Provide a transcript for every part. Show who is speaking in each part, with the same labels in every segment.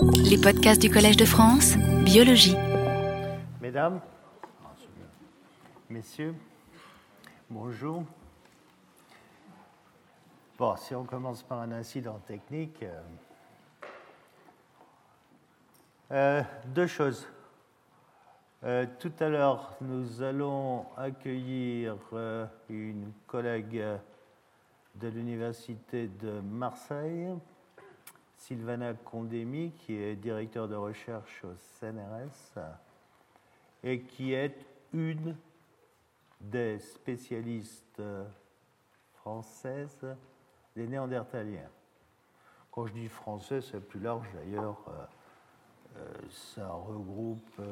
Speaker 1: Les podcasts du Collège de France, Biologie.
Speaker 2: Mesdames, Messieurs, bonjour. Bon, si on commence par un incident technique, deux choses. Tout à l'heure, nous allons accueillir une collègue de l'Université de Marseille, Silvana Condemi, qui est directeur de recherche au CNRS et qui est une des spécialistes françaises des Néandertaliens. Quand je dis français, c'est plus large d'ailleurs. Ça regroupe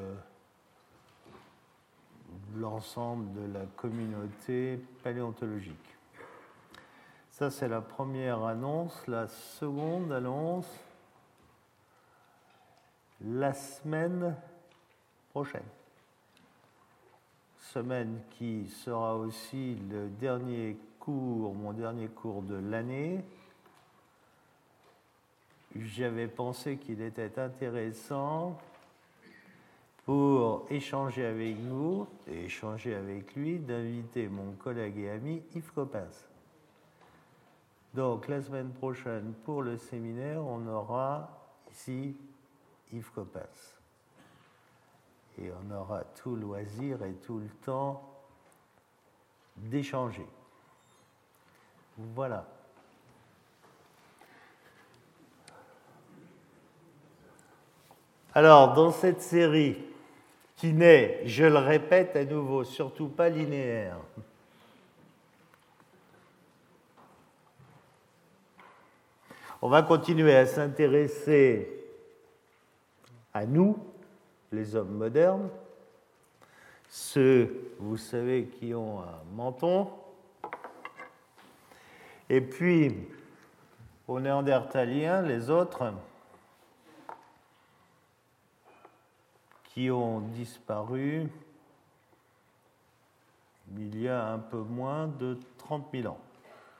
Speaker 2: l'ensemble de la communauté paléontologique. Ça, c'est la première annonce. La seconde annonce, la semaine prochaine. Semaine qui sera aussi le dernier cours, mon dernier cours de l'année. J'avais pensé qu'il était intéressant pour échanger avec vous et échanger avec lui, d'inviter mon collègue et ami Yves Coppens. Donc, la semaine prochaine, pour le séminaire, on aura ici Yves Coppens. Et on aura tout le loisir et tout le temps d'échanger. Voilà. Alors, dans cette série, qui n'est, je le répète à nouveau, surtout pas linéaire, on va continuer à s'intéresser à nous, les hommes modernes, ceux, vous savez, qui ont un menton, et puis aux Néandertaliens, les autres, qui ont disparu il y a un peu moins de 30 000 ans.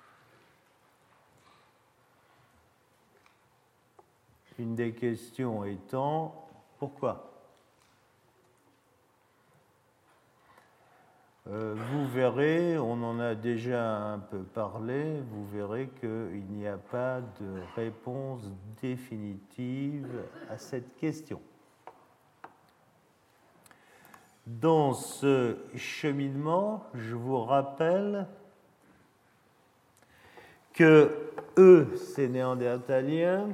Speaker 2: Une des questions étant, pourquoi ? Vous verrez, on en a déjà un peu parlé, vous verrez qu'il n'y a pas de réponse définitive à cette question. Dans ce cheminement, je vous rappelle que eux, ces Néandertaliens,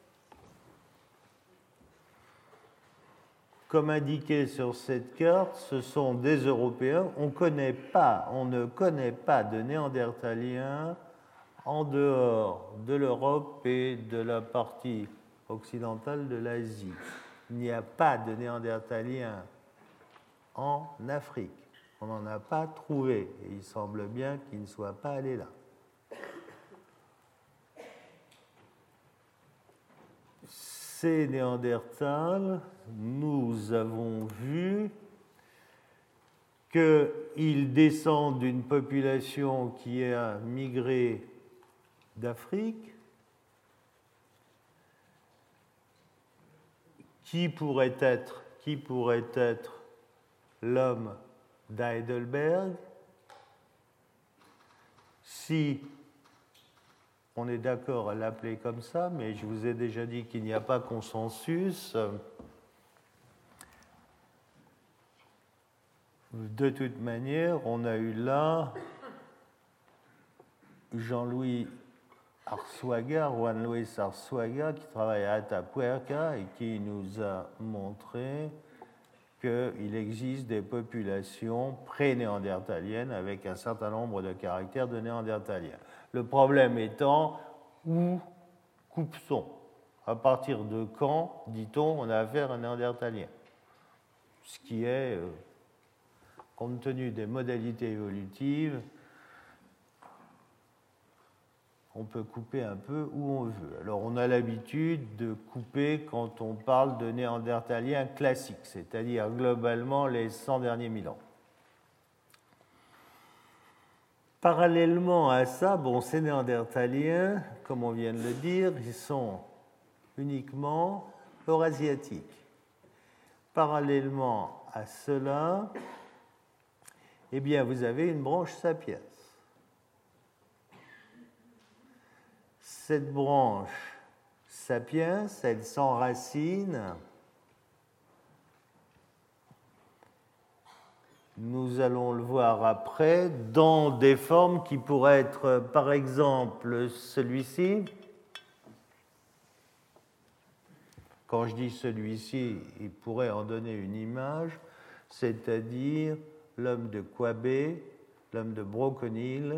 Speaker 2: comme indiqué sur cette carte, ce sont des Européens. On ne connaît pas de Néandertaliens en dehors de l'Europe et de la partie occidentale de l'Asie. Il n'y a pas de Néandertaliens en Afrique. On n'en a pas trouvé. Et il semble bien qu'ils ne soient pas allés là. Ces Néandertals, nous avons vu qu'ils descendent d'une population qui a migré d'Afrique, qui pourrait être l'homme d'Heidelberg, si on est d'accord à l'appeler comme ça, mais je vous ai déjà dit qu'il n'y a pas consensus. De toute manière, on a eu là Jean-Louis Arzuaga, Juan Luis Arzuaga, qui travaille à Atapuerca et qui nous a montré qu'il existe des populations pré-néandertaliennes avec un certain nombre de caractères de néandertaliens. Le problème étant, où coupe-t-on ? À partir de quand, dit-on, on a affaire à un néandertalien ? Ce qui est, compte tenu des modalités évolutives, on peut couper un peu où on veut. Alors, on a l'habitude de couper quand on parle de néandertaliens classiques, c'est-à-dire globalement les 100 derniers 1000 ans. Parallèlement à ça, ces néandertaliens, comme on vient de le dire, ils sont uniquement eurasiatique. Parallèlement à cela, eh bien, vous avez une branche sapiens. Cette branche sapiens, elle s'enracine, nous allons le voir après, dans des formes qui pourraient être, par exemple, celui-ci. Quand je dis celui-ci, il pourrait en donner une image, c'est-à-dire l'homme de Quabé, l'homme de Broconil,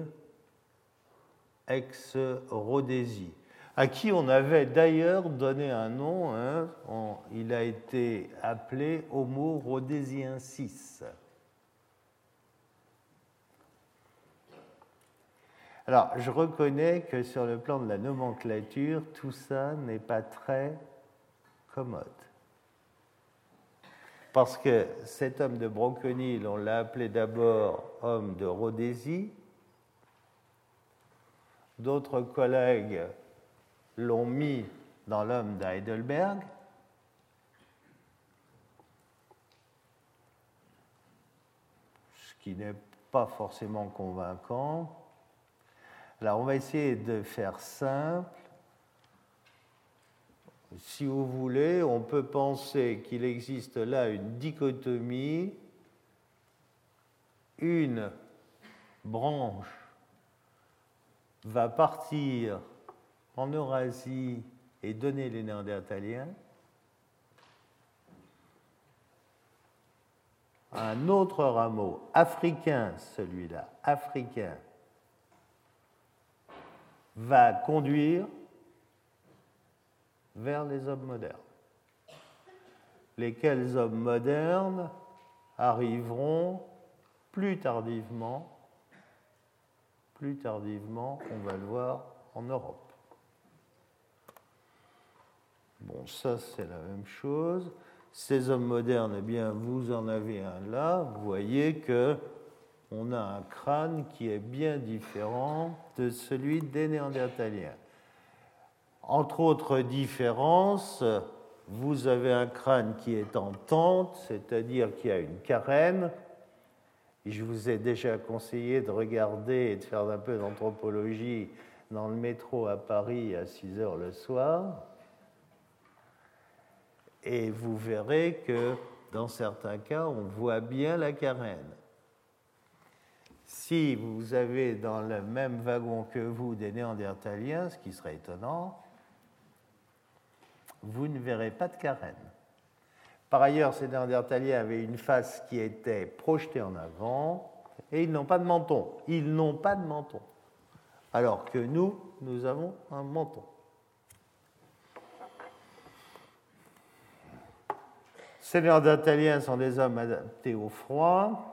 Speaker 2: ex-Rhodésie, à qui on avait d'ailleurs donné un nom, hein, il a été appelé Homo rhodesiensis. Alors, je reconnais que sur le plan de la nomenclature, tout ça n'est pas très commode. Parce que cet homme de Broconil, on l'a appelé d'abord homme de Rhodésie. D'autres collègues l'ont mis dans l'homme d'Heidelberg. Ce qui n'est pas forcément convaincant. Alors, on va essayer de faire simple. Si vous voulez, on peut penser qu'il existe là une dichotomie, une branche va partir en Eurasie et donner les Néandertaliens. Un autre rameau, africain celui-là, africain, va conduire vers les hommes modernes, lesquels hommes modernes arriveront plus tardivement, on va le voir, en Europe. Bon, ça c'est la même chose. Ces hommes modernes, eh bien, vous en avez un là, vous voyez qu'on a un crâne qui est bien différent de celui des Néandertaliens. Entre autres différences, vous avez un crâne qui est en tente, c'est-à-dire qui a une carène. Je vous ai déjà conseillé de regarder et de faire un peu d'anthropologie dans le métro à Paris à 6 heures le soir. Et vous verrez que dans certains cas, on voit bien la carène. Si vous avez dans le même wagon que vous des Néandertaliens, ce qui serait étonnant, vous ne verrez pas de carène. Par ailleurs, ces Néandertaliens avaient une face qui était projetée en avant et ils n'ont pas de menton. Ils n'ont pas de menton. Alors que nous, nous avons un menton. Ces Néandertaliens sont des hommes adaptés au froid.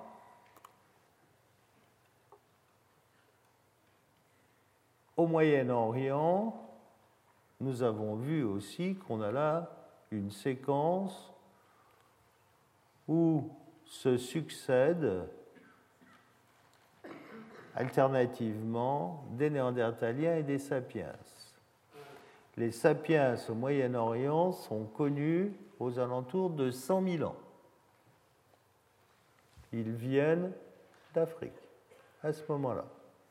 Speaker 2: Au Moyen-Orient, nous avons vu aussi qu'on a là une séquence où se succèdent alternativement des Néandertaliens et des sapiens. Les sapiens au Moyen-Orient sont connus aux alentours de 100 000 ans. Ils viennent d'Afrique à ce moment-là.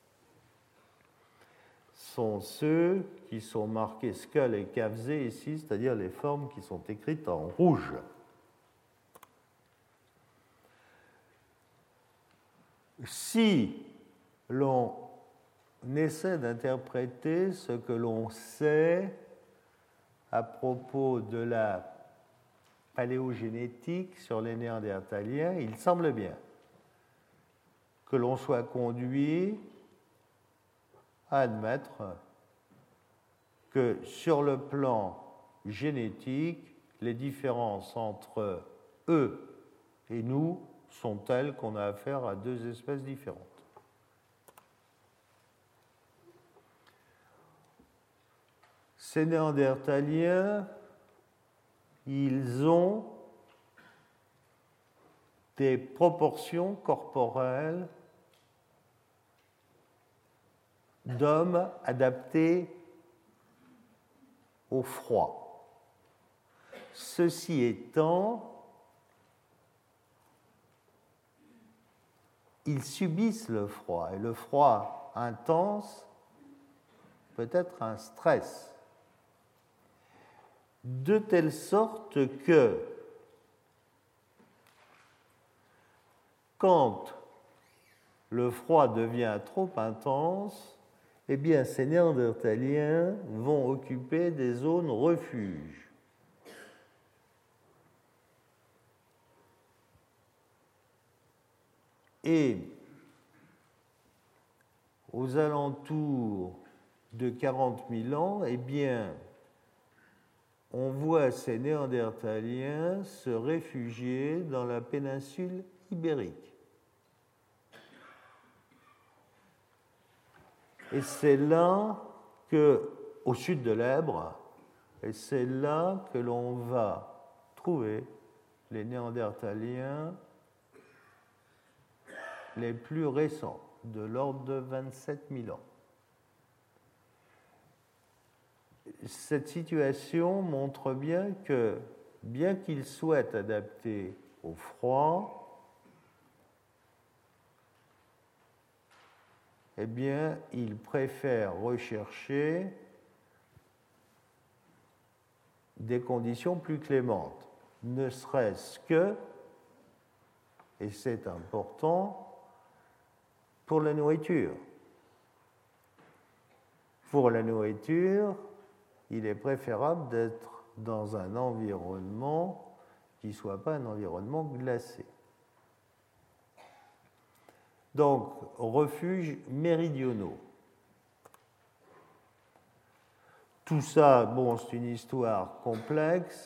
Speaker 2: Sont ceux qui sont marqués Skull et Kavzé ici, c'est-à-dire les formes qui sont écrites en rouge. Si l'on essaie d'interpréter ce que l'on sait à propos de la paléogénétique sur les Néandertaliens, il semble bien que l'on soit conduit à admettre que sur le plan génétique, les différences entre eux et nous sont telles qu'on a affaire à deux espèces différentes. Ces Néandertaliens, ils ont des proportions corporelles d'hommes adaptés au froid. ceci étant, ils subissent le froid, et le froid intense peut être un stress, de telle sorte que quand le froid devient trop intense, eh bien, ces Néandertaliens vont occuper des zones refuges. Et aux alentours de 40 000 ans, eh bien, on voit ces Néandertaliens se réfugier dans la péninsule ibérique. Et c'est là au sud de l'Èbre, et c'est là que l'on va trouver les Néandertaliens les plus récents, de l'ordre de 27 000 ans. Cette situation montre bien que, bien qu'ils soient adaptés au froid, eh bien, ils préfèrent rechercher des conditions plus clémentes, ne serait-ce que, et c'est important, pour la nourriture. Pour la nourriture, il est préférable d'être dans un environnement qui ne soit pas un environnement glacé. Donc, refuges méridionaux. Tout ça, bon, c'est une histoire complexe.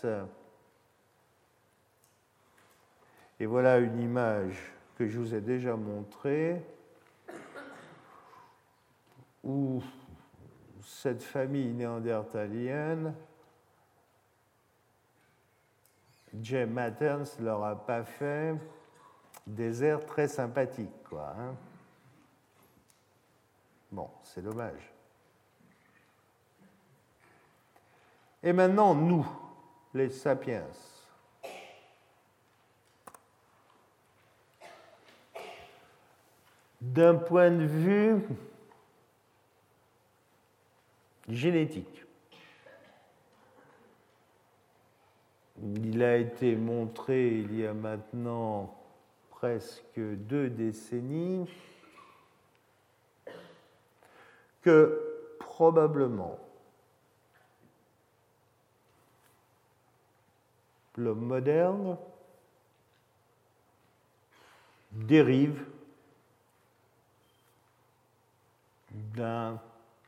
Speaker 2: Et voilà une image que je vous ai déjà montrée, où cette famille néandertalienne, Jay Matterns ne leur a pas fait des airs très sympathiques, quoi. Hein. Bon, c'est dommage. Et maintenant, nous, les sapiens. D'un point de vue génétique, il a été montré il y a maintenant presque 2 décennies que probablement l'homme moderne dérive d'un,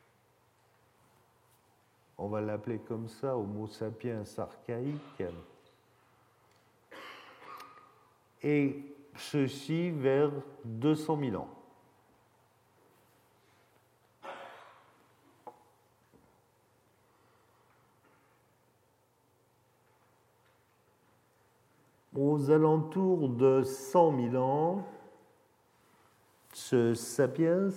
Speaker 2: on va l'appeler comme ça, Homo sapiens archaïque, et ceci vers 200 000 ans. Aux alentours de 100 000 ans, ce sapiens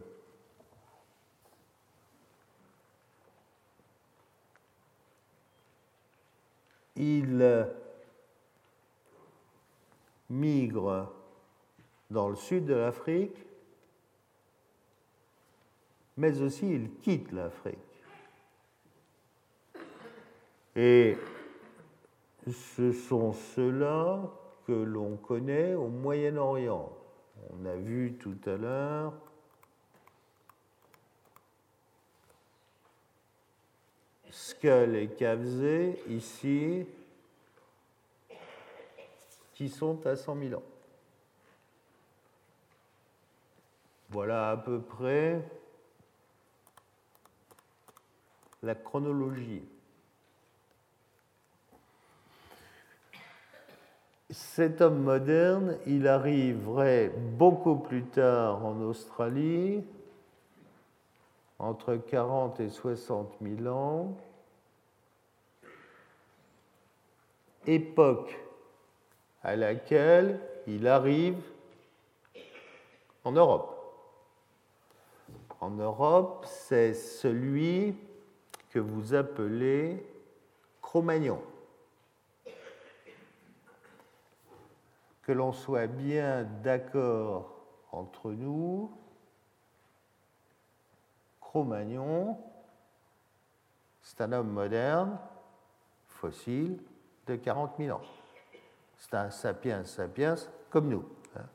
Speaker 2: il migre dans le sud de l'Afrique, mais aussi il quitte l'Afrique. Et ce sont ceux-là que l'on connaît au Moyen-Orient. On a vu tout à l'heure Skull et Kavzé, ici, qui sont à 100 000 ans. Voilà à peu près la chronologie. Cet homme moderne, il arriverait beaucoup plus tard en Australie, entre 40 et 60 000 ans, époque à laquelle il arrive en Europe. En Europe, c'est celui que vous appelez Cro-Magnon. que l'on soit bien d'accord entre nous, Cro-Magnon, c'est un homme moderne, fossile, de 40 000 ans. C'est un sapiens sapiens comme nous.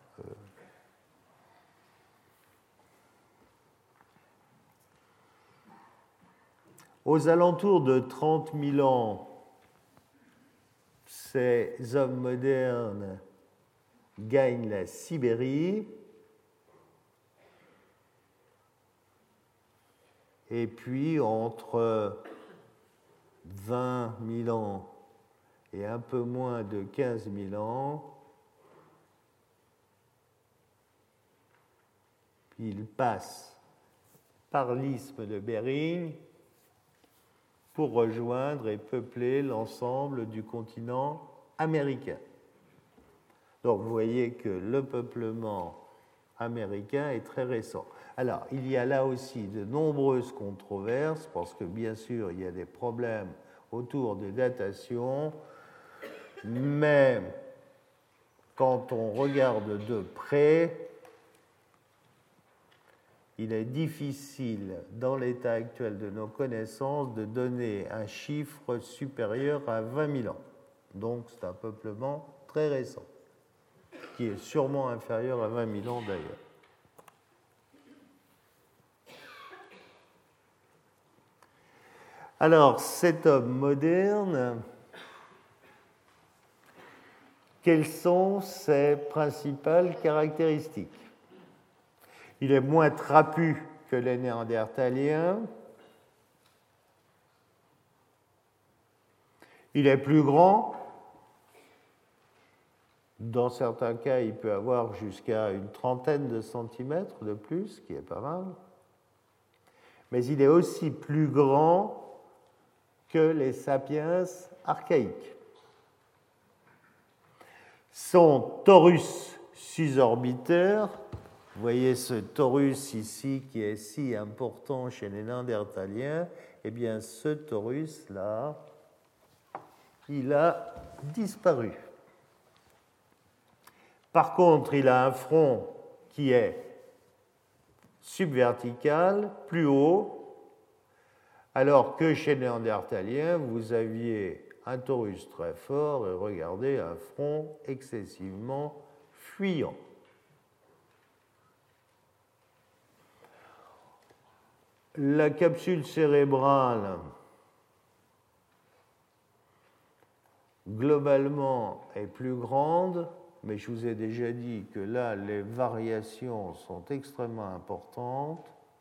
Speaker 2: Aux alentours de 30 000 ans, ces hommes modernes gagnent la Sibérie. Et puis, entre 20 000 ans et un peu moins de 15 000 ans, ils passent par l'isthme de Bering pour rejoindre et peupler l'ensemble du continent américain. Donc vous voyez que le peuplement américain est très récent. Alors, il y a là aussi de nombreuses controverses, parce que bien sûr, il y a des problèmes autour des datations, mais quand on regarde de près, il est difficile, dans l'état actuel de nos connaissances, de donner un chiffre supérieur à 20 000 ans. Donc, c'est un peuplement très récent, qui est sûrement inférieur à 20 000 ans d'ailleurs. Alors, cet homme moderne, quelles sont ses principales caractéristiques? Il est moins trapu que les Néandertaliens. Il est plus grand. Dans certains cas, il peut avoir jusqu'à une trentaine de centimètres de plus, ce qui est pas mal. Mais il est aussi plus grand que les sapiens archaïques. Son torus susorbitaire, vous voyez ce torus ici qui est si important chez les Néandertaliens, eh bien ce torus-là, il a disparu. Par contre, il a un front qui est subvertical, plus haut, alors que chez les Néandertaliens, vous aviez un torus très fort et regardez un front excessivement fuyant. La capsule cérébrale, globalement, est plus grande, mais je vous ai déjà dit que là, les variations sont extrêmement importantes.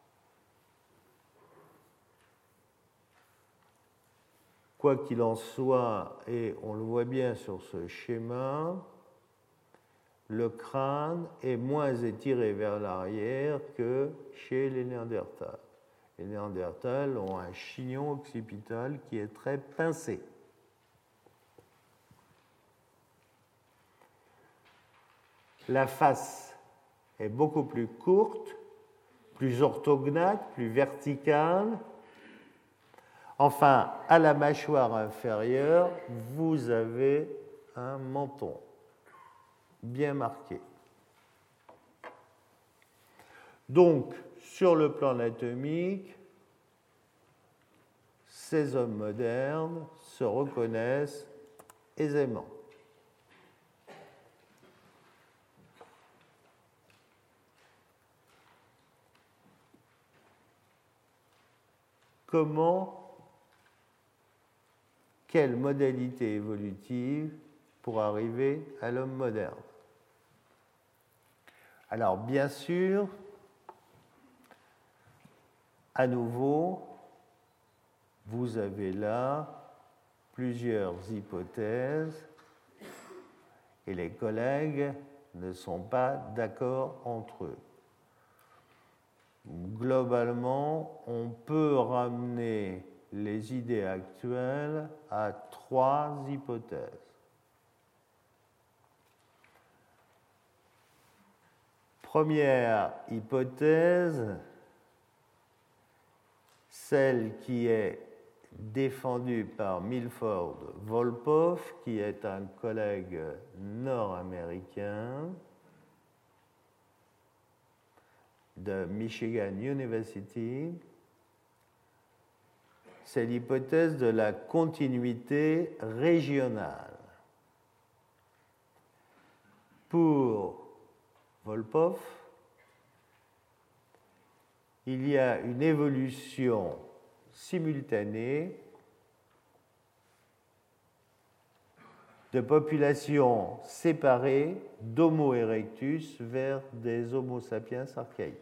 Speaker 2: Quoi qu'il en soit, et on le voit bien sur ce schéma, le crâne est moins étiré vers l'arrière que chez les Néandertals. Les Néandertals ont un chignon occipital qui est très pincé. La face est beaucoup plus courte, plus orthognate, plus verticale. Enfin, à la mâchoire inférieure, vous avez un menton bien marqué. Donc, sur le plan anatomique, ces hommes modernes se reconnaissent aisément. Quelle modalité évolutive pour arriver à l'homme moderne? Alors, bien sûr, à nouveau, vous avez là plusieurs hypothèses et les collègues ne sont pas d'accord entre eux. Globalement, on peut ramener les idées actuelles à 3 hypothèses. Première hypothèse, celle qui est défendu par Milford Volpoff, qui est un collègue nord-américain de Michigan University. C'est l'hypothèse de la continuité régionale. Pour Volpoff, il y a une évolution simultanée de populations séparées d'Homo erectus vers des Homo sapiens archaïques.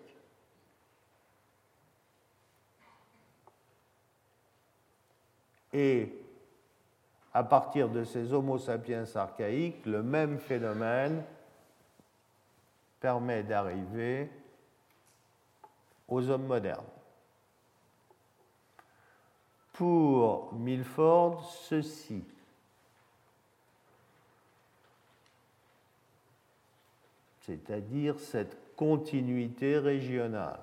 Speaker 2: Et à partir de ces Homo sapiens archaïques, le même phénomène permet d'arriver aux hommes modernes. Pour Milford, ceci c'est-à-dire cette continuité régionale,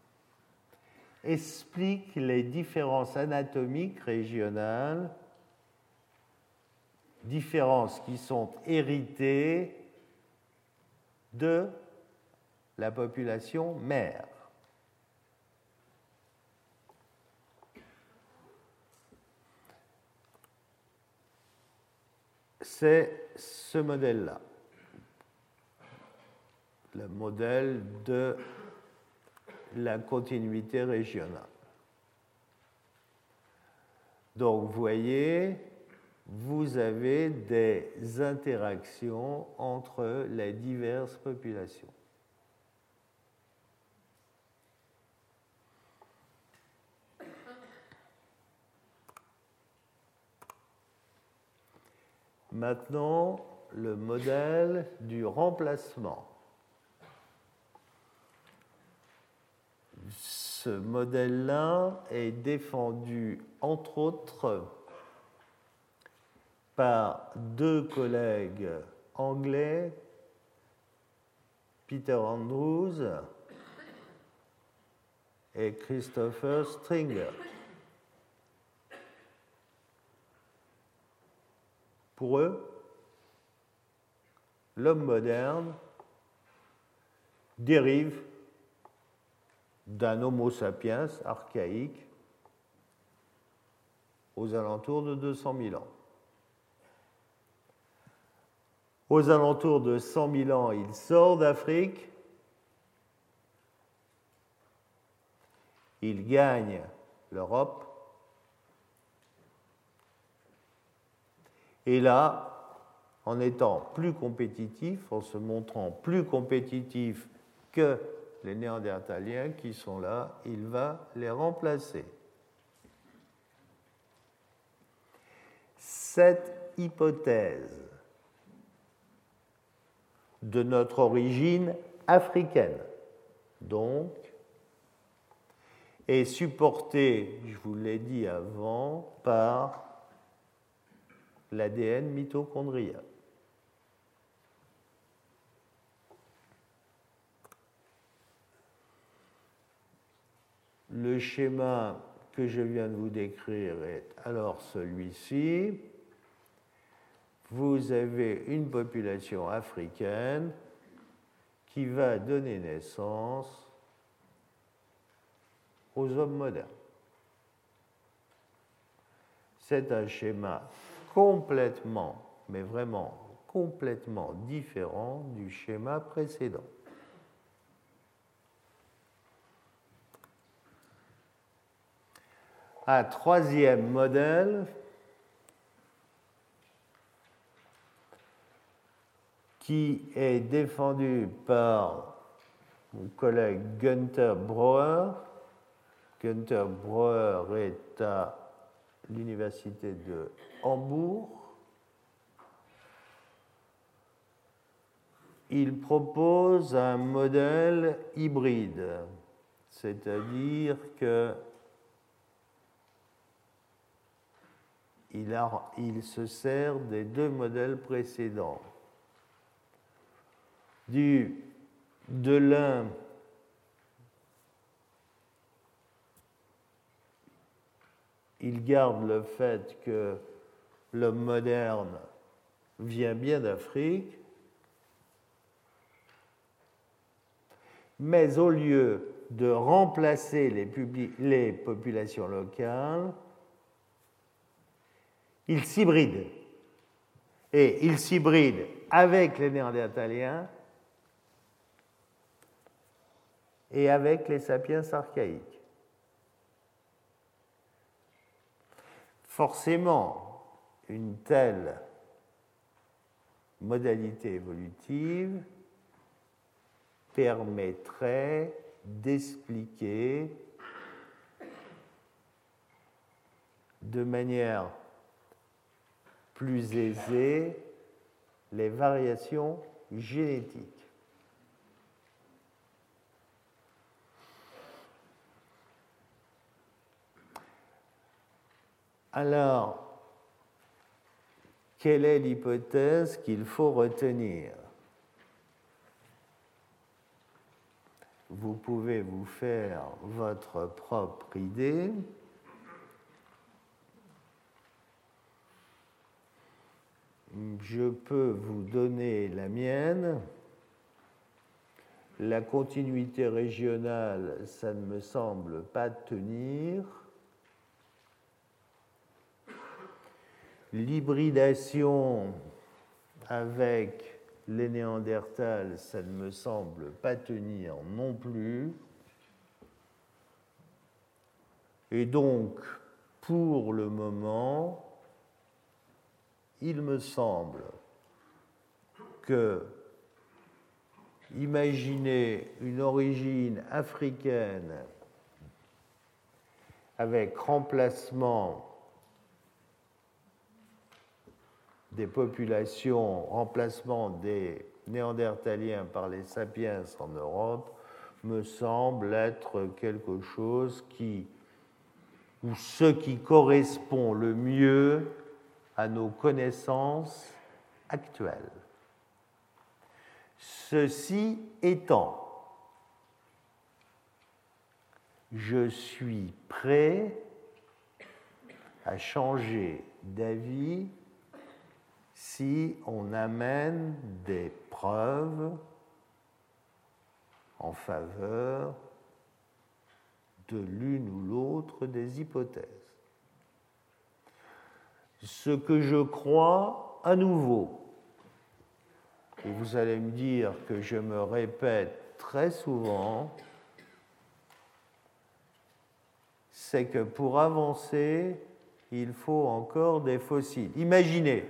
Speaker 2: explique les différences anatomiques régionales, différences qui sont héritées de la population mère. C'est ce modèle-là, le modèle de la continuité régionale. Donc, vous voyez, vous avez des interactions entre les diverses populations. Maintenant, le modèle du remplacement. Ce modèle-là est défendu, entre autres, par deux collègues anglais, Peter Andrews et Christopher Stringer. Pour eux, l'homme moderne dérive d'un Homo sapiens archaïque aux alentours de 200 000 ans. Aux alentours de 100 000 ans, il sort d'Afrique, il gagne l'Europe, et là, en étant plus compétitif, en se montrant plus compétitif que les Néandertaliens qui sont là, il va les remplacer. Cette hypothèse de notre origine africaine, donc, est supportée, je vous l'ai dit avant, par l'ADN mitochondrial. Le schéma que je viens de vous décrire est alors celui-ci. Vous avez une population africaine qui va donner naissance aux hommes modernes. C'est un schéma complètement, mais vraiment complètement différent du schéma précédent. Un troisième modèle qui est défendu par mon collègue Günther Brauer. Günther Brauer est à l'université de Hambourg. Il propose un modèle hybride, c'est-à-dire que il se sert des deux modèles précédents. De l'un, il garde le fait que l'homme moderne vient bien d'Afrique, mais au lieu de remplacer les populations locales, il s'hybride. Et il s'hybride avec les Néandertaliens et avec les sapiens archaïques. Forcément, une telle modalité évolutive permettrait d'expliquer de manière plus aisée les variations génétiques. Alors, quelle est l'hypothèse qu'il faut retenir? Vous pouvez vous faire votre propre idée. Je peux vous donner la mienne. La continuité régionale, ça ne me semble pas tenir. L'hybridation avec les Néandertals, ça ne me semble pas tenir non plus. Et donc, pour le moment, il me semble que imaginer une origine africaine avec remplacement des populations, remplacement des Néandertaliens par les sapiens en Europe, me semble être quelque chose ou ce qui correspond le mieux à nos connaissances actuelles. Ceci étant, je suis prêt à changer d'avis si on amène des preuves en faveur de l'une ou l'autre des hypothèses. Ce que je crois, à nouveau, et vous allez me dire que je me répète très souvent, c'est que pour avancer, il faut encore des fossiles. Imaginez,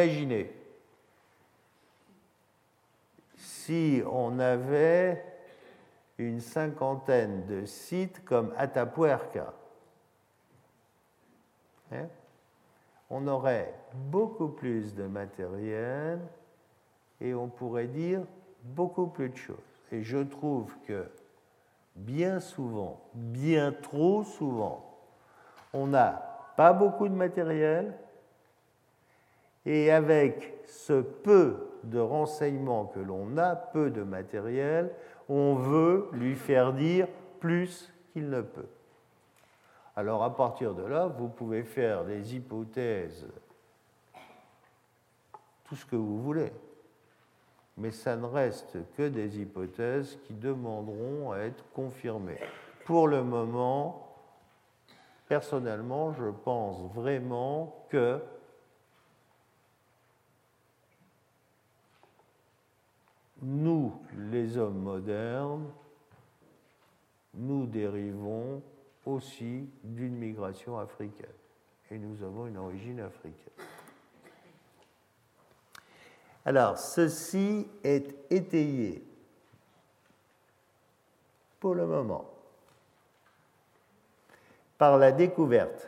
Speaker 2: si on avait une cinquantaine de sites comme Atapuerca, on aurait beaucoup plus de matériel et on pourrait dire beaucoup plus de choses. Et je trouve que bien souvent, bien trop souvent, on n'a pas beaucoup de matériel et avec ce peu de renseignements que l'on a, peu de matériel, on veut lui faire dire plus qu'il ne peut. Alors à partir de là, vous pouvez faire des hypothèses, tout ce que vous voulez, mais ça ne reste que des hypothèses qui demanderont à être confirmées. Pour le moment, personnellement, je pense vraiment que nous, les hommes modernes, nous dérivons aussi d'une migration africaine. Et nous avons une origine africaine. Alors, ceci est étayé pour le moment par la découverte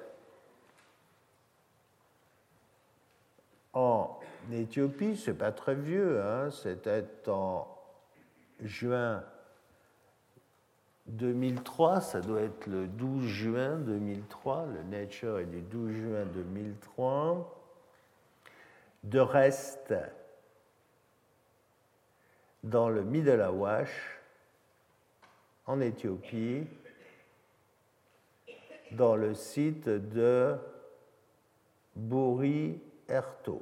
Speaker 2: en Éthiopie, c'est pas très vieux, c'était en juin 2003, ça doit être le 12 juin 2003, le Nature est du 12 juin 2003, de restes dans le Middle Awash, en Éthiopie, dans le site de Bouri-Erto.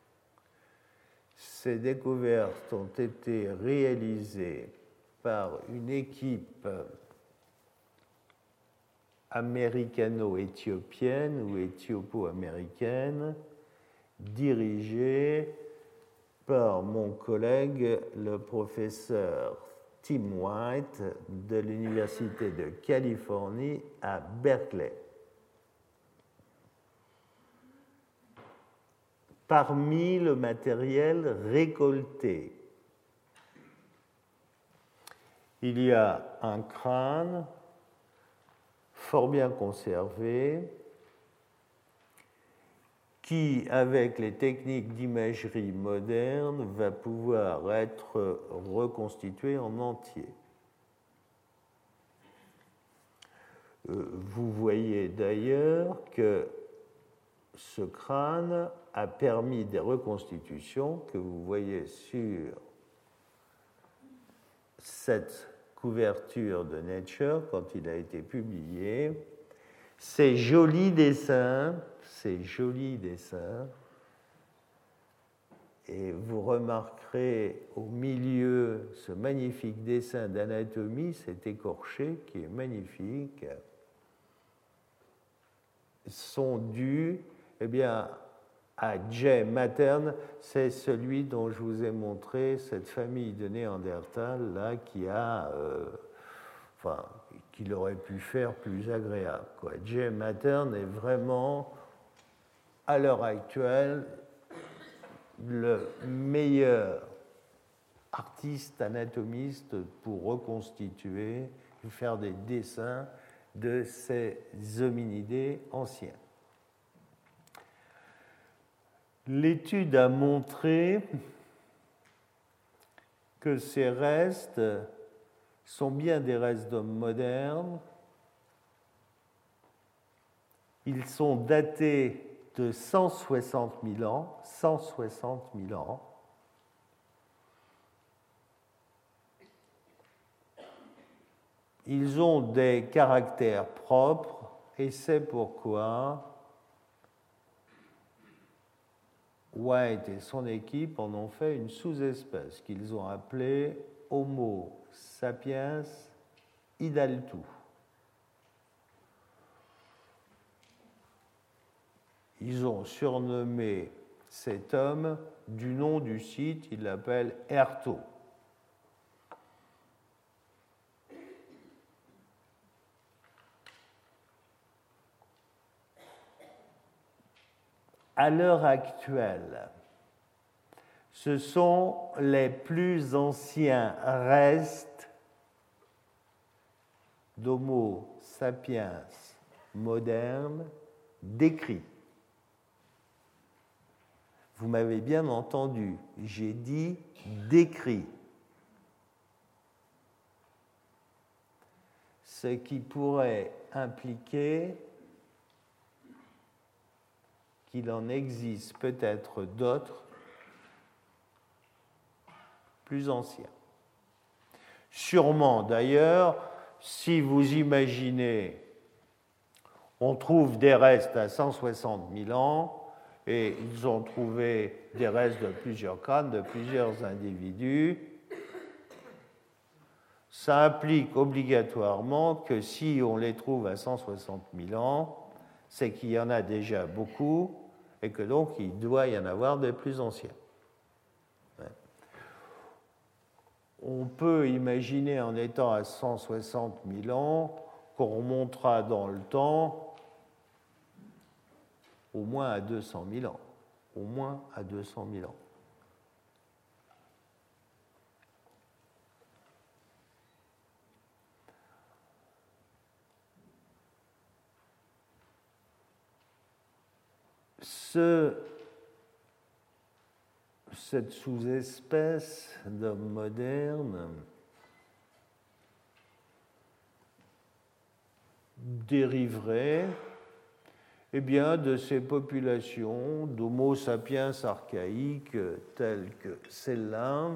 Speaker 2: Ces découvertes ont été réalisées par une équipe américano-éthiopienne ou éthiopo-américaine dirigée par mon collègue, le professeur Tim White de l'Université de Californie à Berkeley. Parmi le matériel récolté, il y a un crâne fort bien conservé qui, avec les techniques d'imagerie moderne, va pouvoir être reconstitué en entier. Vous voyez d'ailleurs que ce crâne a permis des reconstitutions que vous voyez sur cette couverture de Nature quand il a été publié. Ces jolis dessins, et vous remarquerez au milieu ce magnifique dessin d'anatomie, cet écorché qui est magnifique, sont dus à Jay Mattern, c'est celui dont je vous ai montré, cette famille de Néandertal là qu'il aurait pu faire plus agréable. Jay Mattern est vraiment, à l'heure actuelle, le meilleur artiste anatomiste pour reconstituer, faire des dessins de ces hominidés anciens. L'étude a montré que ces restes sont bien des restes d'hommes modernes. Ils sont datés de 160 000 ans, 160 000 ans. Ils ont des caractères propres et c'est pourquoi White et son équipe en ont fait une sous-espèce qu'ils ont appelée Homo sapiens idaltu. Ils ont surnommé cet homme du nom du site, ils l'appellent Erto. À l'heure actuelle, ce sont les plus anciens restes d'Homo sapiens moderne décrits. Vous m'avez bien entendu, j'ai dit décrit. Ce qui pourrait impliquer qu'il en existe peut-être d'autres plus anciens. Sûrement d'ailleurs, si vous imaginez, on trouve des restes à 160 000 ans, et ils ont trouvé des restes de plusieurs crânes, de plusieurs individus, ça implique obligatoirement que si on les trouve à 160 000 ans, c'est qu'il y en a déjà beaucoup, et que donc il doit y en avoir des plus anciens. On peut imaginer, en étant à 160 000 ans, qu'on remontera dans le temps au moins à 200 000 ans. Au moins à 200 000 ans. Cette sous-espèce d'homme moderne dériverait de ces populations d'Homo sapiens archaïques telles que celle-là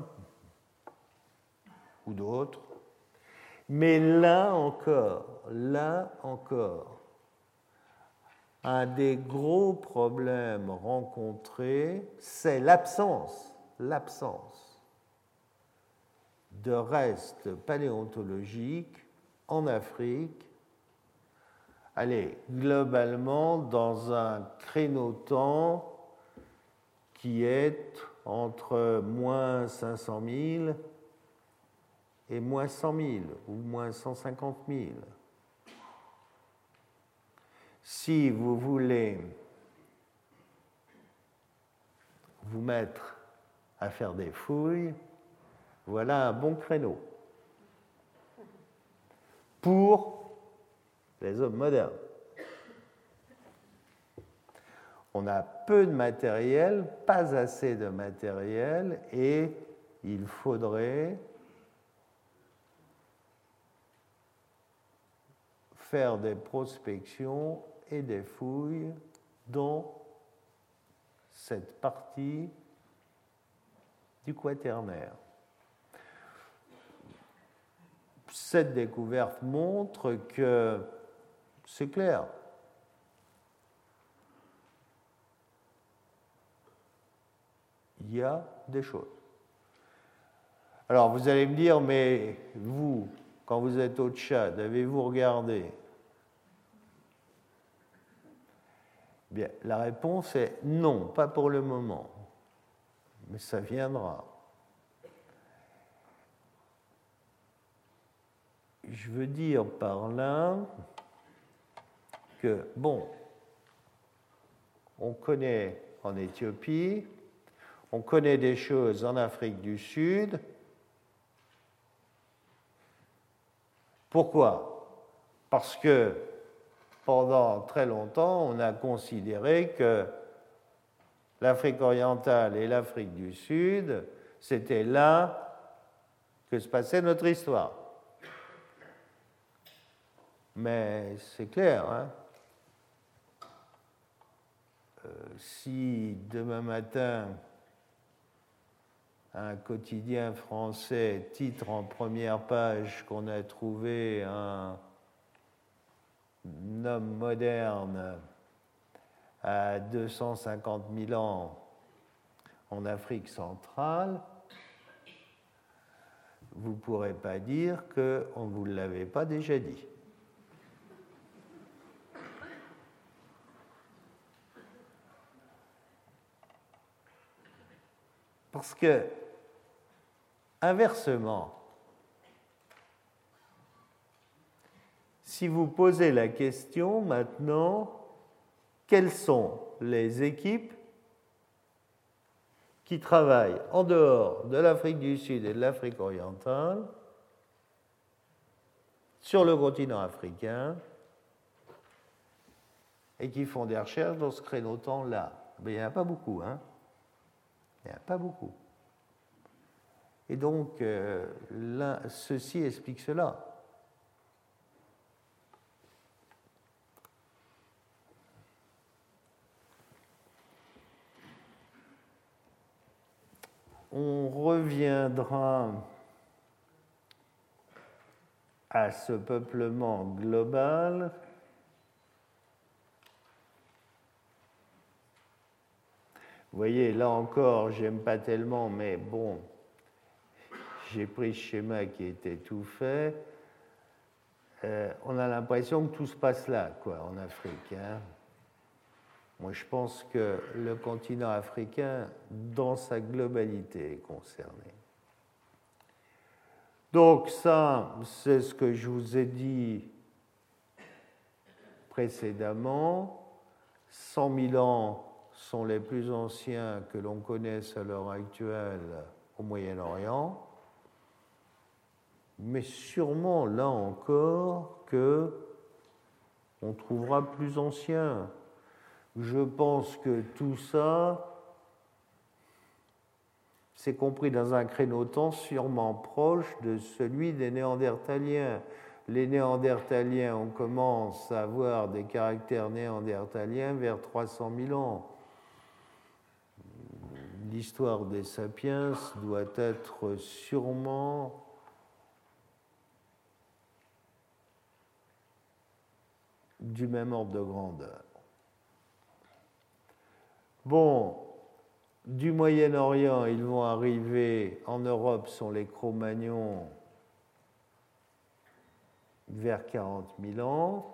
Speaker 2: ou d'autres. Mais là encore, un des gros problèmes rencontrés, c'est l'absence de restes paléontologiques en Afrique, allez, globalement dans un créneau-temps qui est entre moins 500 000 et moins 100 000 ou moins 150 000. Si vous voulez vous mettre à faire des fouilles, voilà un bon créneau pour les hommes modernes. On a peu de matériel, pas assez de matériel, et il faudrait faire des prospections et des fouilles dans cette partie du Quaternaire. Cette découverte montre que c'est clair. Il y a des choses. Alors vous allez me dire, mais vous, quand vous êtes au Tchad, avez-vous regardé? Bien, la réponse est non, pas pour le moment, mais ça viendra. Je veux dire par là que, bon, on connaît en Éthiopie, on connaît des choses en Afrique du Sud. Pourquoi? Parce que pendant très longtemps, on a considéré que l'Afrique orientale et l'Afrique du Sud, c'était là que se passait notre histoire. Mais c'est clair, hein? Si demain matin, un quotidien français titre en première page qu'on a trouvé un homme moderne à 250 000 ans en Afrique centrale, vous ne pourrez pas dire qu'on ne vous l'avait pas déjà dit. Parce que, inversement, si vous posez la question maintenant, quelles sont les équipes qui travaillent en dehors de l'Afrique du Sud et de l'Afrique orientale sur le continent africain et qui font des recherches dans ce créneau-temps-là? Il n'y en a pas beaucoup, hein? Il n'y en a pas beaucoup. Et donc, ceci explique cela. On reviendra à ce peuplement global Vous voyez, là encore, j'aime pas tellement, mais bon, j'ai pris ce schéma qui était tout fait. On a l'impression que tout se passe là, quoi, en Afrique. Hein. Moi, je pense que le continent africain, dans sa globalité, est concerné. Donc ça, c'est ce que je vous ai dit précédemment. 100 000 ans sont les plus anciens que l'on connaisse à l'heure actuelle au Moyen-Orient, mais sûrement, là encore, qu'on trouvera plus ancien. Je pense que tout ça, c'est compris dans un créneau-temps sûrement proche de celui des Néandertaliens. Les Néandertaliens, on commence à avoir des caractères néandertaliens vers 300 000 ans. L'histoire des sapiens doit être sûrement du même ordre de grandeur. Bon, du Moyen-Orient, ils vont arriver en Europe, sont les Cro-Magnons, vers 40 000 ans.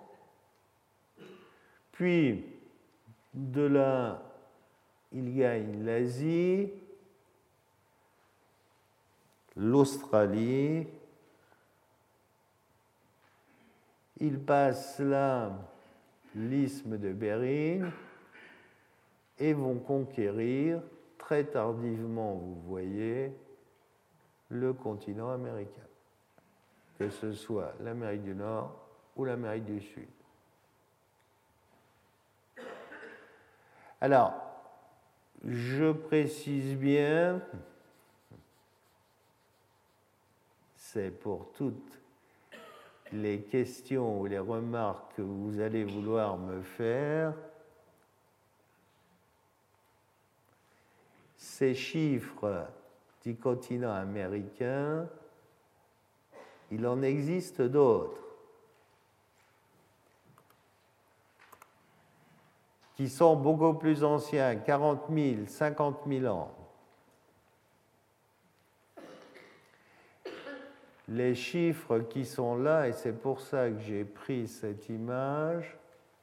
Speaker 2: Puis, de là, ils gagnent l'Asie, l'Australie. Ils passent là l'isthme de Bering et vont conquérir très tardivement, vous voyez, le continent américain, que ce soit l'Amérique du Nord ou l'Amérique du Sud. Alors, je précise bien, c'est pour toutes les questions ou les remarques que vous allez vouloir me faire, ces chiffres du continent américain, il en existe d'autres qui sont beaucoup plus anciens, 40 000, 50 000 ans. Les chiffres qui sont là, et c'est pour ça que j'ai pris cette image,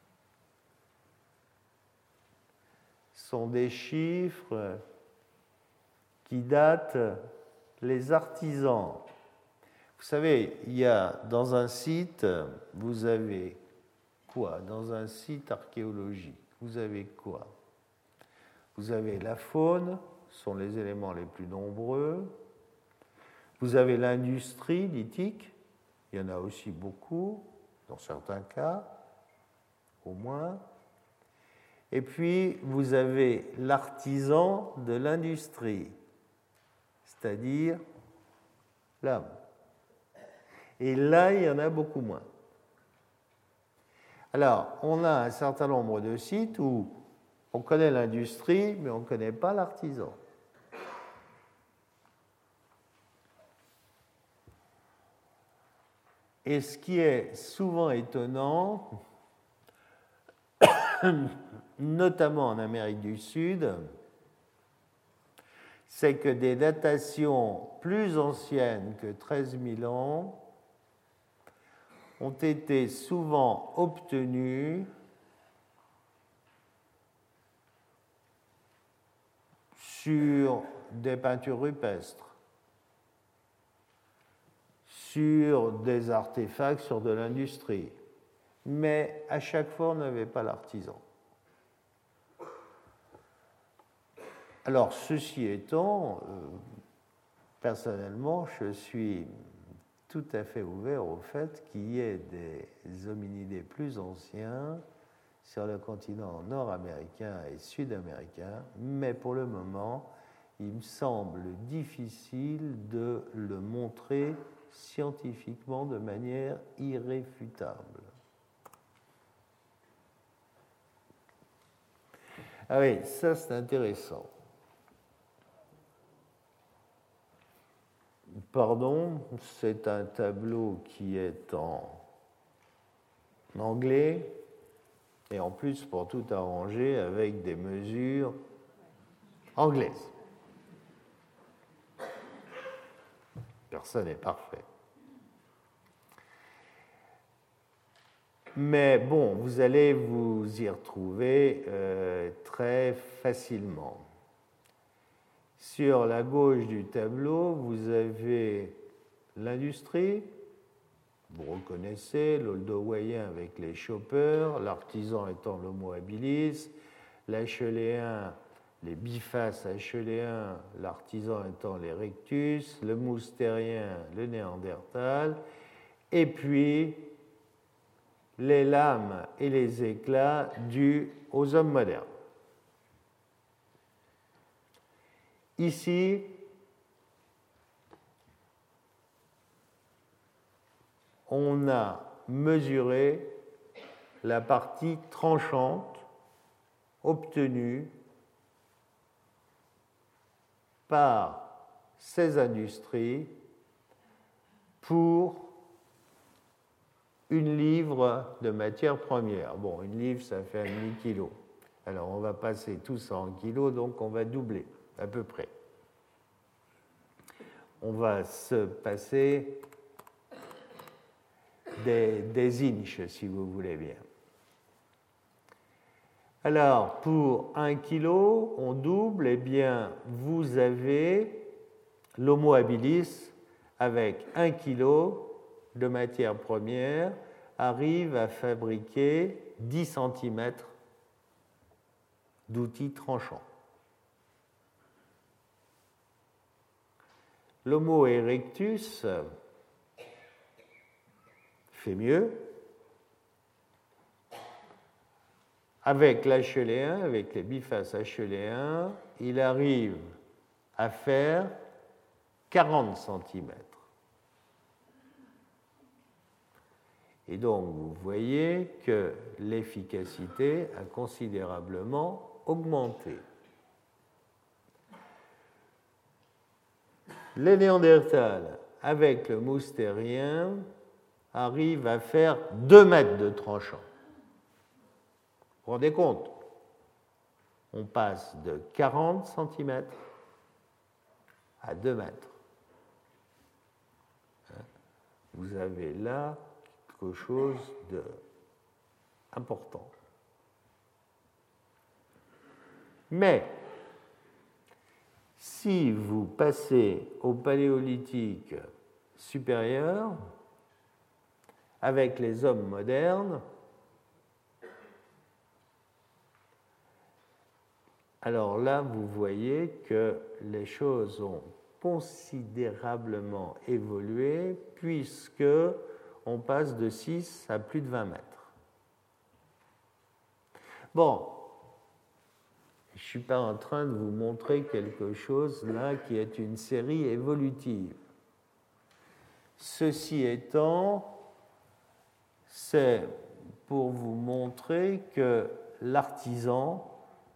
Speaker 2: sont des chiffres qui datent les artisans. Vous savez, il y a dans un site, vous avez quoi? Dans un site archéologique, vous avez quoi? Vous avez la faune, ce sont les éléments les plus nombreux. Vous avez l'industrie lithique, il y en a aussi beaucoup, dans certains cas, au moins. Et puis, vous avez l'artisan de l'industrie, c'est-à-dire l'homme. Et là, il y en a beaucoup moins. Alors, on a un certain nombre de sites où on connaît l'industrie, mais on ne connaît pas l'artisan. Et ce qui est souvent étonnant, notamment en Amérique du Sud, c'est que des datations plus anciennes que 13 000 ans ont été souvent obtenues sur des peintures rupestres, sur des artefacts, sur de l'industrie. Mais à chaque fois, on n'avait pas l'artisan. Alors, ceci étant, personnellement, je suis tout à fait ouvert au fait qu'il y ait des hominidés plus anciens sur le continent nord-américain et sud-américain, mais pour le moment, il me semble difficile de le montrer scientifiquement de manière irréfutable. Ah oui, ça c'est intéressant. Pardon, c'est un tableau qui est en anglais et en plus pour tout arranger avec des mesures anglaises. Personne n'est parfait. Mais bon, vous allez vous y retrouver très facilement. Sur la gauche du tableau, vous avez l'industrie. Vous reconnaissez l'oldowayen avec les choppers, l'artisan étant l'homo habilis, l'acheléen, les bifaces acheléens, l'artisan étant l'erectus, le moustérien, le néandertal, et puis les lames et les éclats dus aux hommes modernes. Ici, on a mesuré la partie tranchante obtenue par ces industries pour une livre de matière première. Bon, une livre, ça fait 1,5 kg. Alors on va passer tout ça en kilos, donc on va doubler à peu près. On va se passer des inches, si vous voulez bien. Alors, pour 1 kilo, on double, eh bien, vous avez l'Homo habilis avec 1 kilo de matière première arrive à fabriquer 10 cm d'outils tranchants. L'Homo erectus fait mieux. Avec l'Acheléen, avec les bifaces acheléens, il arrive à faire 40 cm. Et donc, vous voyez que l'efficacité a considérablement augmenté. Les Néandertals, avec le moustérien, arrivent à faire 2 mètres de tranchant. Vous vous rendez compte? On passe de 40 cm à 2 mètres. Vous avez là quelque chose d'important. Mais, si vous passez au paléolithique supérieur, avec les hommes modernes, alors là, vous voyez que les choses ont considérablement évolué puisque on passe de 6 à plus de 20 mètres. Bon, je ne suis pas en train de vous montrer quelque chose là qui est une série évolutive. Ceci étant, c'est pour vous montrer que l'artisan,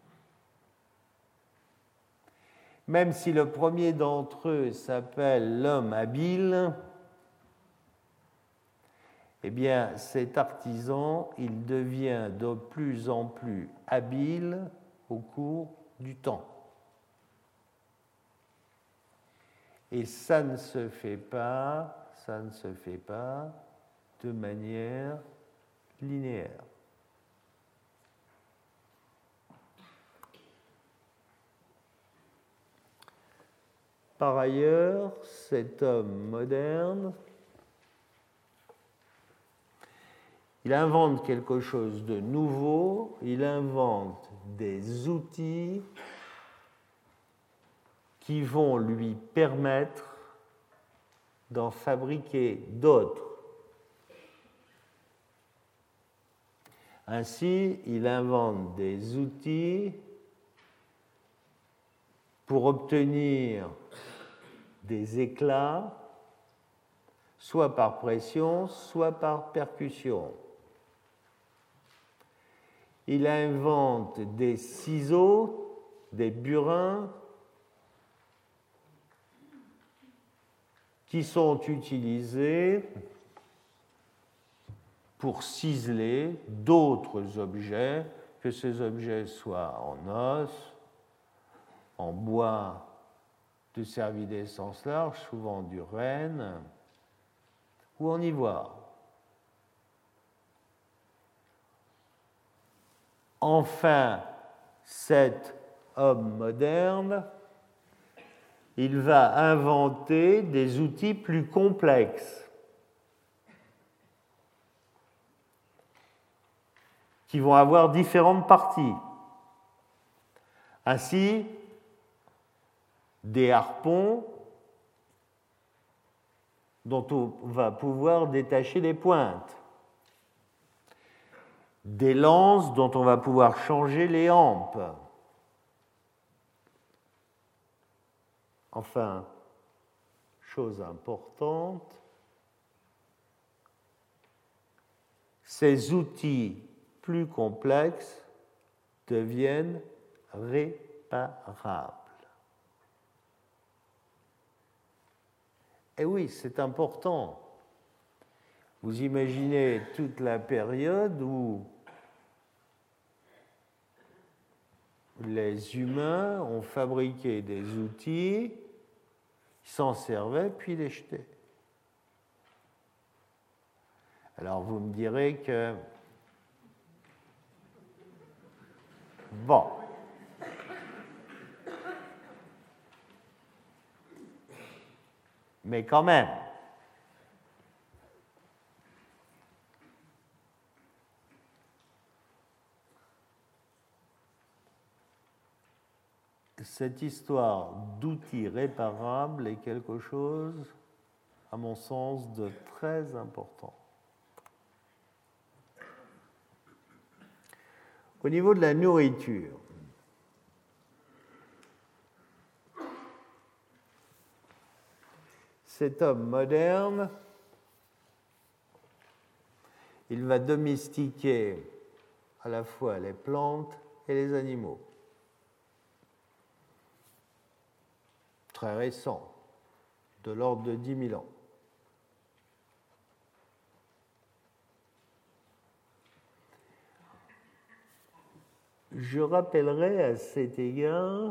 Speaker 2: même si le premier d'entre eux s'appelle l'homme habile, eh bien, cet artisan, il devient de plus en plus habile au cours du temps. Et ça ne se fait pas de manière linéaire. Par ailleurs, cet homme moderne, il invente quelque chose de nouveau, il invente des outils qui vont lui permettre d'en fabriquer d'autres. Ainsi, il invente des outils pour obtenir des éclats, soit par pression, soit par percussion. Il invente des ciseaux, des burins, qui sont utilisés pour ciseler d'autres objets, que ces objets soient en os, en bois de cervidés sens large, souvent du renne, ou en ivoire. Enfin, cet homme moderne, il va inventer des outils plus complexes qui vont avoir différentes parties. Ainsi, des harpons dont on va pouvoir détacher les pointes, des lances dont on va pouvoir changer les hampes. Enfin, chose importante, ces outils plus complexes deviennent réparables. Et oui, c'est important. Vous imaginez toute la période où les humains ont fabriqué des outils, ils s'en servaient, puis les jetaient. Alors vous me direz que... Bon. Mais quand même. Cette histoire d'outils réparables est quelque chose, à mon sens, de très important. Au niveau de la nourriture, cet homme moderne, il va domestiquer à la fois les plantes et les animaux. Très récent, de l'ordre de 10 000 ans. Je rappellerai à cet égard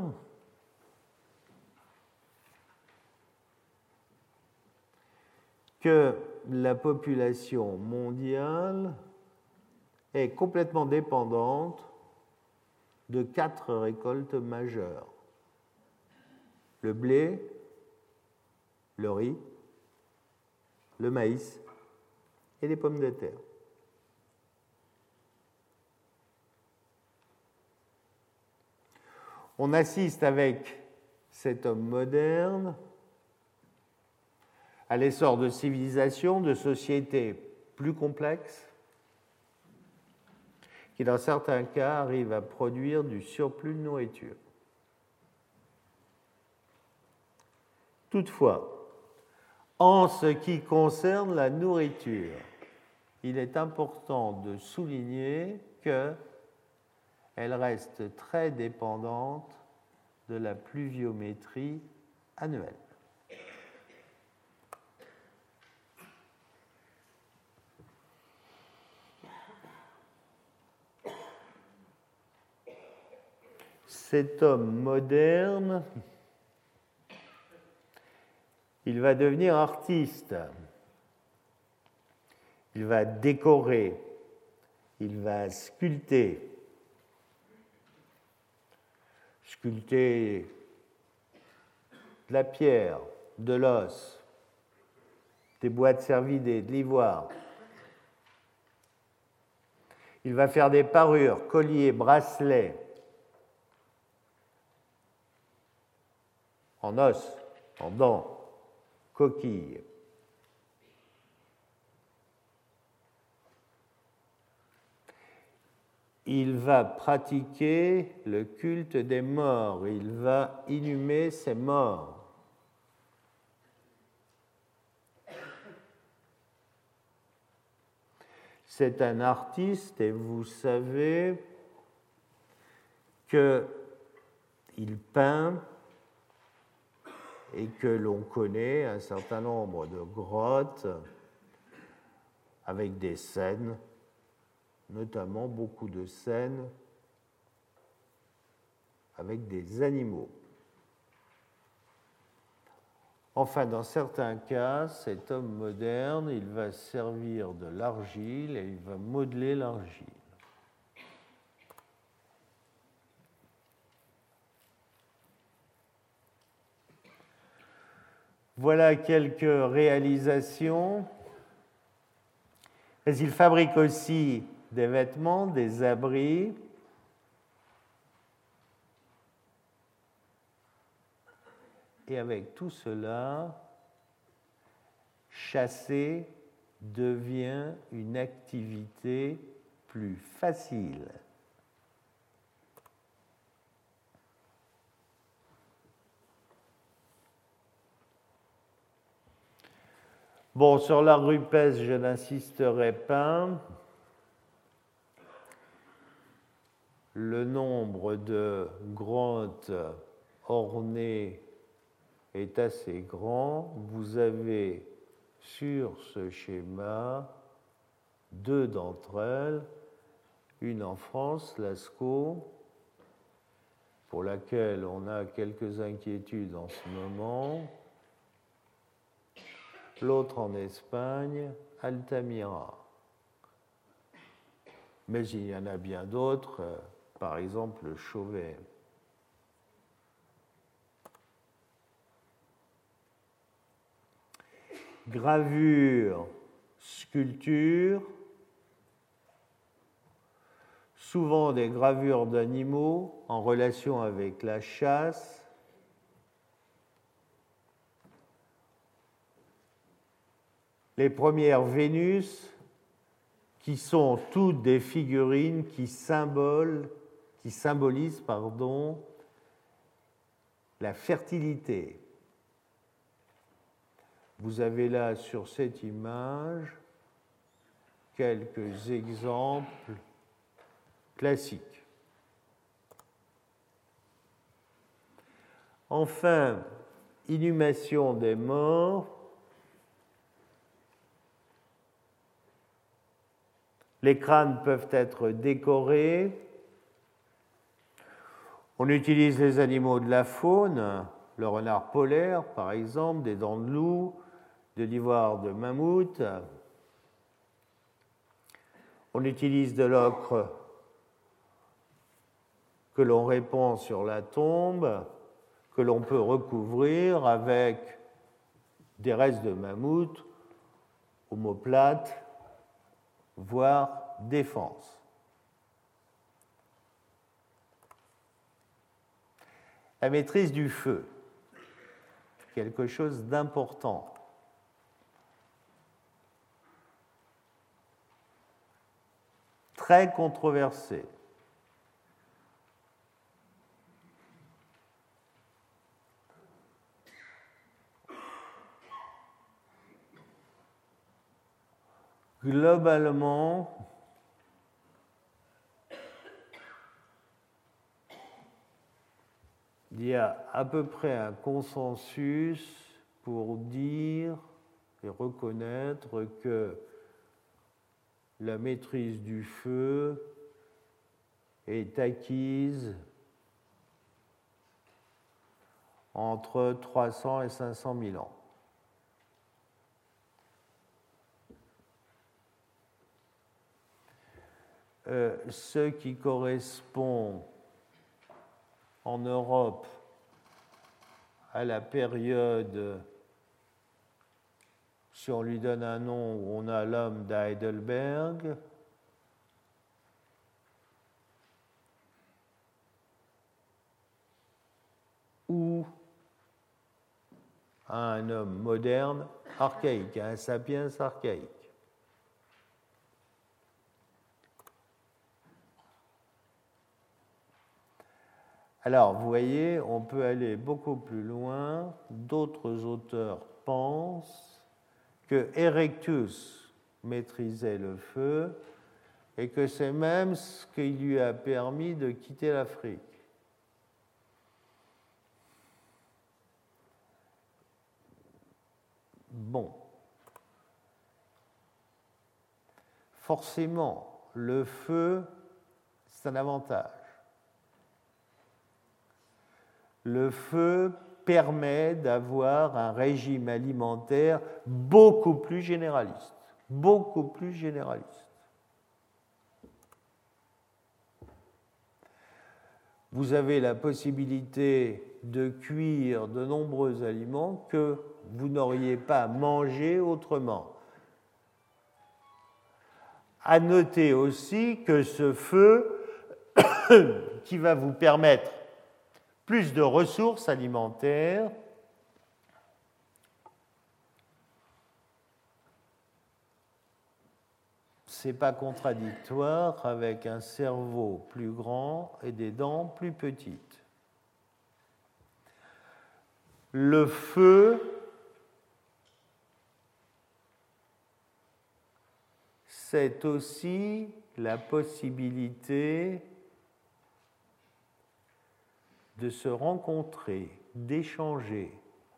Speaker 2: que la population mondiale est complètement dépendante de 4 récoltes majeures. Le blé, le riz, le maïs et les pommes de terre. On assiste avec cet homme moderne à l'essor de civilisations, de sociétés plus complexes, qui dans certains cas arrivent à produire du surplus de nourriture. Toutefois, en ce qui concerne la nourriture, il est important de souligner qu'elle reste très dépendante de la pluviométrie annuelle. Cet homme moderne, il va devenir artiste, il va décorer, il va sculpter de la pierre, de l'os, des boîtes cervidées, de l'ivoire. Il va faire des parures, colliers, bracelets, en os, en dents, coquilles. Il va pratiquer le culte des morts, il va inhumer ses morts. C'est un artiste et vous savez qu'il peint et que l'on connaît un certain nombre de grottes avec des scènes, notamment beaucoup de scènes avec des animaux. Enfin, dans certains cas, cet homme moderne, il va servir de l'argile et il va modeler l'argile. Voilà quelques réalisations. Mais il fabrique aussi des vêtements, des abris. Et avec tout cela, chasser devient une activité plus facile. Bon, sur la rupestre, je n'insisterai pas. Le nombre de grottes ornées est assez grand. Vous avez sur ce schéma 2 d'entre elles, une en France, Lascaux, pour laquelle on a quelques inquiétudes en ce moment. L'autre en Espagne, Altamira. Mais il y en a bien d'autres, par exemple Chauvet. Gravure, sculpture, souvent des gravures d'animaux en relation avec la chasse. Les premières Vénus, qui sont toutes des figurines qui symbolisent la fertilité. Vous avez là sur cette image quelques exemples classiques. Enfin, inhumation des morts. Les crânes peuvent être décorés. On utilise les animaux de la faune, le renard polaire par exemple, des dents de loup, de l'ivoire de mammouth. On utilise de l'ocre que l'on répand sur la tombe, que l'on peut recouvrir avec des restes de mammouth, omoplates, voire défense. La maîtrise du feu, quelque chose d'important. Très controversé. Globalement, il y a à peu près un consensus pour dire et reconnaître que la maîtrise du feu est acquise entre 300 et 500 000 ans. Ce qui correspond en Europe à la période, si on lui donne un nom, où on a l'homme d'Heidelberg, ou à un homme moderne archaïque, à un sapiens archaïque. Alors, vous voyez, on peut aller beaucoup plus loin. D'autres auteurs pensent que Erectus maîtrisait le feu et que c'est même ce qui lui a permis de quitter l'Afrique. Bon. Forcément, le feu, c'est un avantage. Le feu permet d'avoir un régime alimentaire beaucoup plus généraliste. Beaucoup plus généraliste. Vous avez la possibilité de cuire de nombreux aliments que vous n'auriez pas mangés autrement. À noter aussi que ce feu qui va vous permettre plus de ressources alimentaires, ce n'est pas contradictoire avec un cerveau plus grand et des dents plus petites. Le feu, c'est aussi la possibilité de se rencontrer, d'échanger.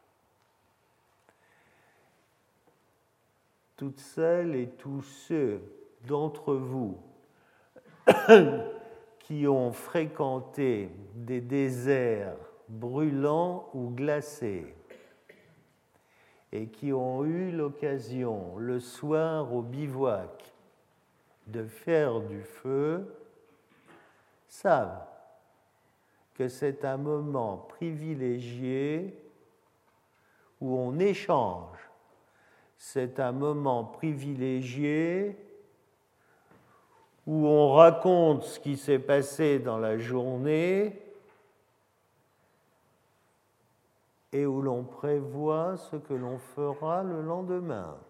Speaker 2: Toutes celles et tous ceux d'entre vous qui ont fréquenté des déserts brûlants ou glacés et qui ont eu l'occasion le soir au bivouac de faire du feu savent que c'est un moment privilégié où on échange. C'est un moment privilégié où on raconte ce qui s'est passé dans la journée et où l'on prévoit ce que l'on fera le lendemain.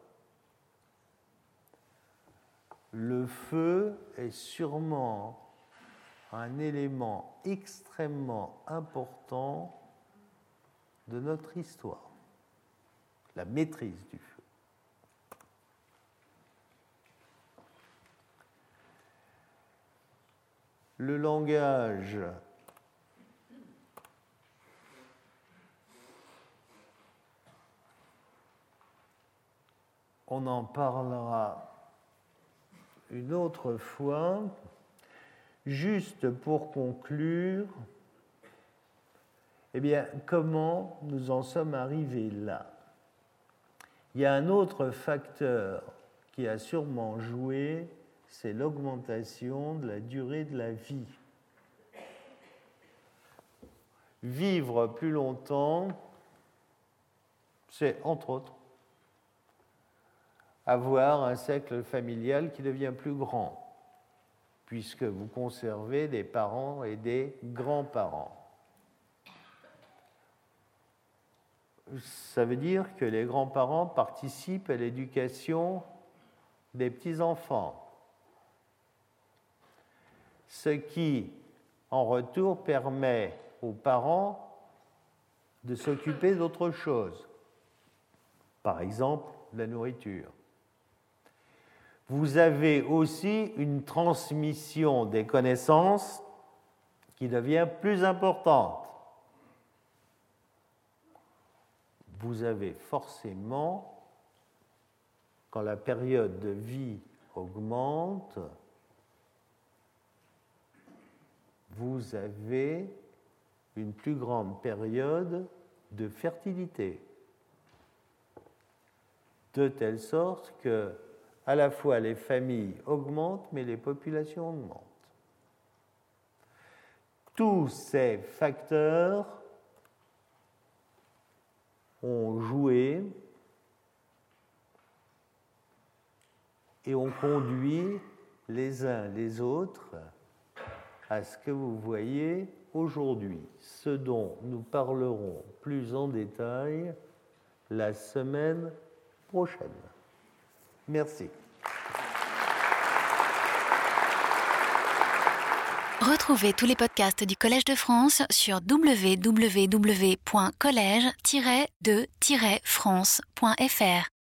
Speaker 2: Le feu est sûrement un élément extrêmement important de notre histoire, la maîtrise du feu. Le langage on en parlera une autre fois. Juste pour conclure, eh bien, comment nous en sommes arrivés là? Il y a un autre facteur qui a sûrement joué, c'est l'augmentation de la durée de la vie. Vivre plus longtemps, c'est entre autres avoir un cercle familial qui devient plus grand, puisque vous conservez des parents et des grands-parents. Ça veut dire que les grands-parents participent à l'éducation des petits-enfants, ce qui, en retour, permet aux parents de s'occuper d'autre chose, par exemple la nourriture. Vous avez aussi une transmission des connaissances qui devient plus importante. Vous avez forcément, quand la période de vie augmente, vous avez une plus grande période de fertilité, de telle sorte que à la fois les familles augmentent, mais les populations augmentent. Tous ces facteurs ont joué et ont conduit les uns les autres à ce que vous voyez aujourd'hui, ce dont nous parlerons plus en détail la semaine prochaine. Merci.
Speaker 1: Retrouvez tous les podcasts du Collège de France sur www.collège-de-france.fr.